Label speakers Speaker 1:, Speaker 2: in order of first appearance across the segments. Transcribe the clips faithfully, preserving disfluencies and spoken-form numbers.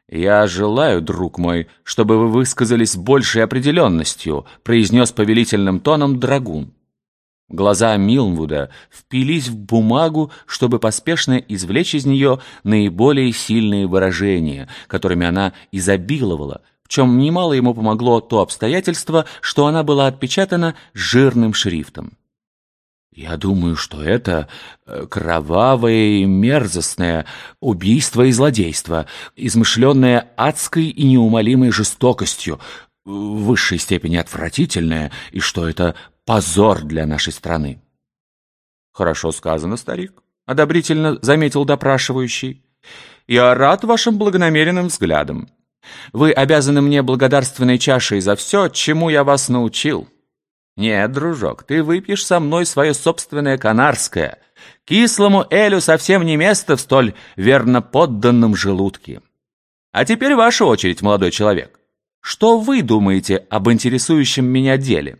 Speaker 1: «Я желаю, друг мой, чтобы вы высказались с большей определенностью», произнес повелительным тоном драгун. Глаза Милнвуда впились в бумагу, чтобы поспешно извлечь из нее наиболее сильные выражения, которыми она изобиловала, в чем немало ему помогло то обстоятельство, что она была отпечатана жирным шрифтом. «Я думаю, что это кровавое и мерзостное убийство и злодейство, измышленное адской и неумолимой жестокостью, в высшей степени отвратительное, и что это позор для нашей страны». «Хорошо сказано, старик», — одобрительно заметил допрашивающий. «Я рад вашим благонамеренным взглядам. Вы обязаны мне благодарственной чашей за все, чему я вас научил. Нет, дружок, ты выпьешь со мной свое собственное канарское. Кислому элю совсем не место в столь верно подданном желудке. А теперь ваша очередь, молодой человек. Что вы думаете об интересующем меня деле?»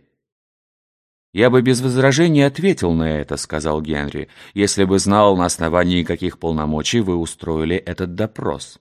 Speaker 1: «Я бы без возражений ответил на это», — сказал Генри, «если бы знал, на основании каких полномочий вы устроили этот допрос».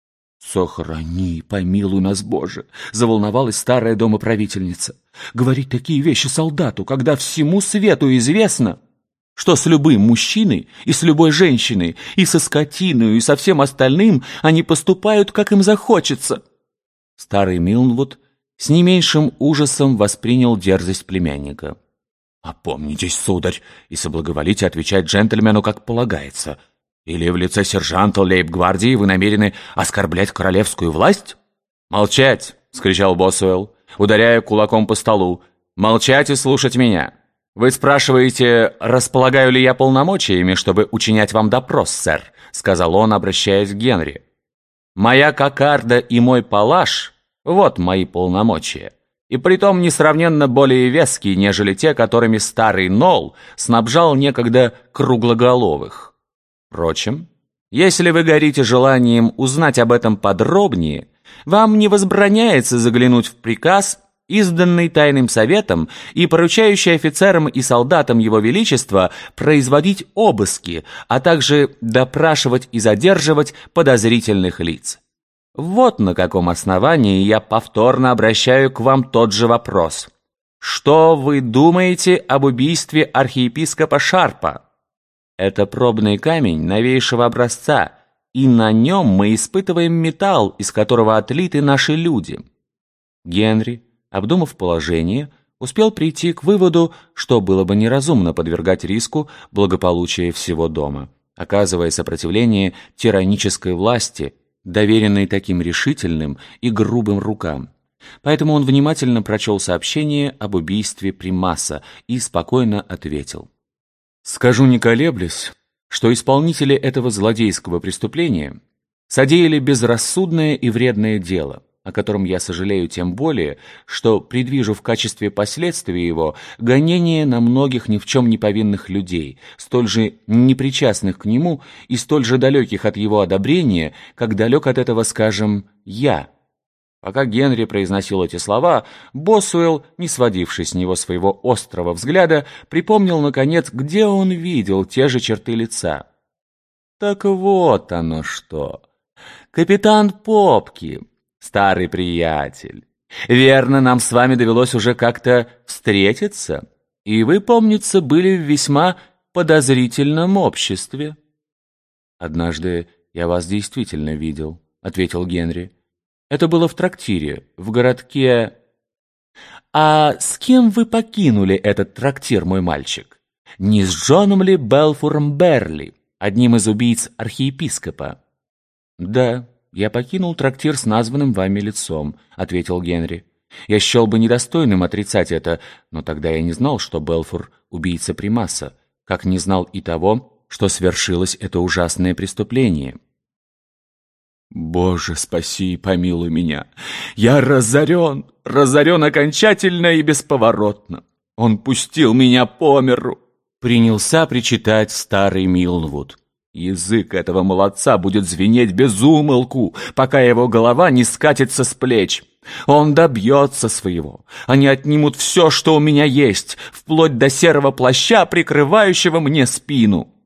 Speaker 1: «Сохрани, помилуй нас, Боже!» — заволновалась старая домоправительница. «Говорить такие вещи солдату, когда всему свету известно, что с любым мужчиной и с любой женщиной, и со скотиной, и со всем остальным они поступают, как им захочется». Старый Милнвуд с не меньшим ужасом воспринял дерзость племянника. «Опомнитесь, сударь, и соблаговолите отвечать джентльмену, как полагается. Или в лице сержанта лейб-гвардии вы намерены оскорблять королевскую власть?» «Молчать!» — скричал Босуэлл, ударяя кулаком по столу. «Молчать и слушать меня. Вы спрашиваете, располагаю ли я полномочиями, чтобы учинять вам допрос, сэр?» — сказал он, обращаясь к Генри. «Моя кокарда и мой палаш — вот мои полномочия, и притом несравненно более веские, нежели те, которыми старый Нолл снабжал некогда круглоголовых. Впрочем, если вы горите желанием узнать об этом подробнее, вам не возбраняется заглянуть в приказ, изданный Тайным Советом и поручающий офицерам и солдатам Его Величества производить обыски, а также допрашивать и задерживать подозрительных лиц. Вот на каком основании я повторно обращаю к вам тот же вопрос. Что вы думаете об убийстве архиепископа Шарпа? Это пробный камень новейшего образца, и на нем мы испытываем металл, из которого отлиты наши люди». Генри, обдумав положение, успел прийти к выводу, что было бы неразумно подвергать риску благополучия всего дома, оказывая сопротивление тиранической власти, доверенной таким решительным и грубым рукам. Поэтому он внимательно прочел сообщение об убийстве примаса и спокойно ответил. «Скажу не колеблясь, что исполнители этого злодейского преступления содеяли безрассудное и вредное дело, о котором я сожалею тем более, что предвижу в качестве последствия его гонение на многих ни в чем не повинных людей, столь же непричастных к нему и столь же далеких от его одобрения, как далек от этого, скажем, я». Пока Генри произносил эти слова, Босуэлл, не сводивший с него своего острого взгляда, припомнил, наконец, где он видел те же черты лица. «Так вот оно что! Капитан Попки, старый приятель, верно, нам с вами довелось уже как-то встретиться, и вы, помнится, были в весьма подозрительном обществе». «Однажды я вас действительно видел», — ответил Генри. «Это было в трактире, в городке...» «А с кем вы покинули этот трактир, мой мальчик? Не с Джоном ли Белфуром Берли, одним из убийц архиепископа?» «Да, я покинул трактир с названным вами лицом», — ответил Генри. «Я счел бы недостойным отрицать это, но тогда я не знал, что Белфур — убийца примаса, как не знал и того, что свершилось это ужасное преступление». «Боже, спаси и помилуй меня! Я разорен, разорен окончательно и бесповоротно. Он пустил меня по миру!» Принялся причитать старый Милнвуд. «Язык этого молодца будет звенеть без умолку, пока его голова не скатится с плеч. Он добьется своего. Они отнимут все, что у меня есть, вплоть до серого плаща, прикрывающего мне спину.